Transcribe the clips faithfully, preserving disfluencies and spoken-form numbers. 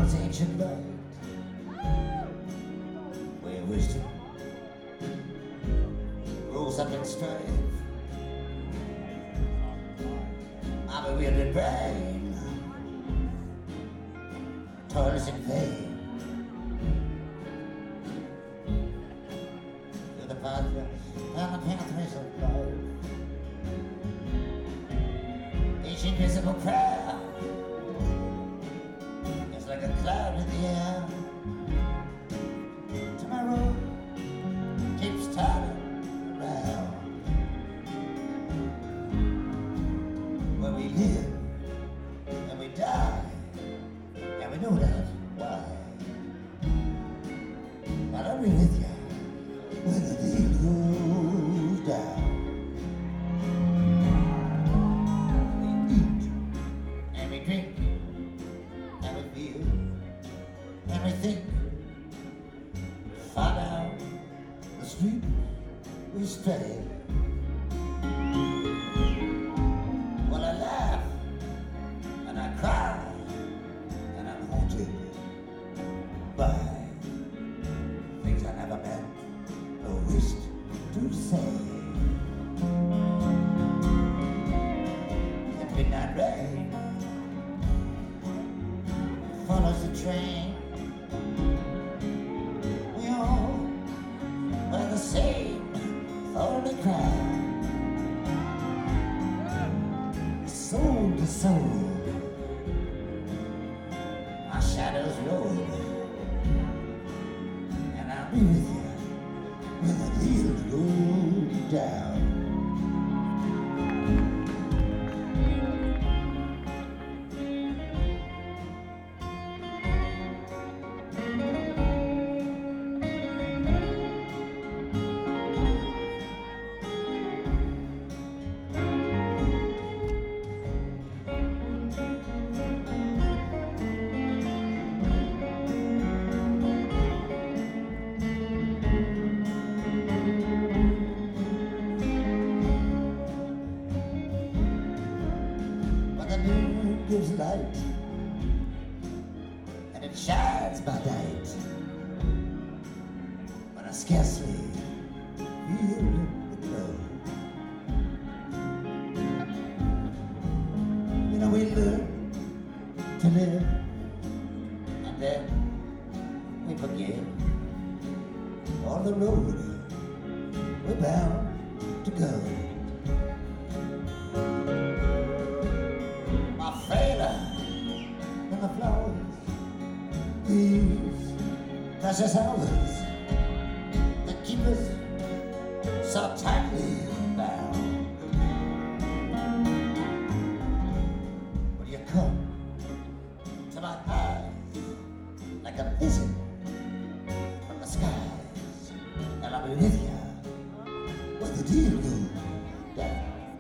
God's ancient light, where wisdom rose up in strife. I'm a wielded brain, toils in vain. Through the pathways and the pathways of life, each invisible prayer is like a cloud in the air. Tomorrow keeps turning around. Where we live and we die, and we know that why. But I'll be with you when the deal goes down. We eat and we drink and we feel and we think. Far down the street we stray. Well, I laugh and I cry and I'm haunted by things I never meant or wished to say. The midnight rain follows the train. We all wear the same thorny crown. Soul to soul, our shadows roll, and I'll be with you when the deal goes down. When the moon gives light and it shines by night, when I scarcely feel the glow, you know we learn to live and then we forgive. On the road we're bound to go. My failure and the flowers, these precious hours that keep us so tightly bound. Will you come to my eyes like a visit from the skies, and I'll be with you when the deal goes down.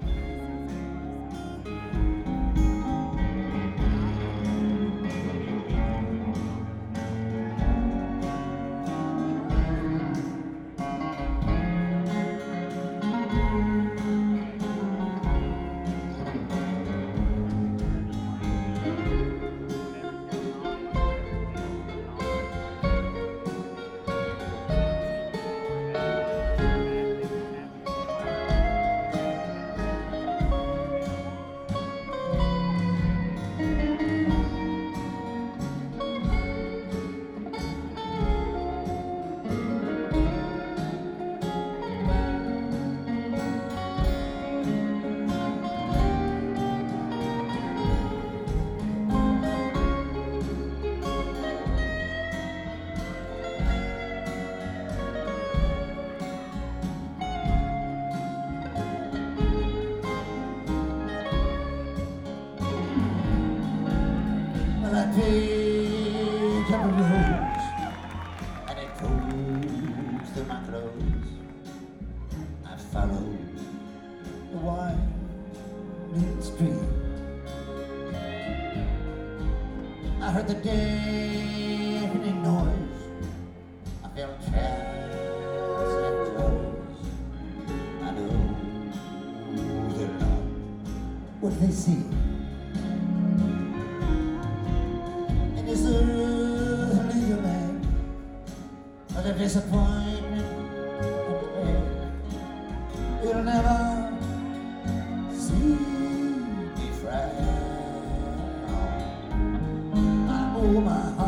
I take up a rose and it goes through my clothes. I follow the winding street. I heard the deafening noise. I felt traps and clothes. I know they're not what they seem. Is there of disappointment and pain. You'll never see me frown. I know my heart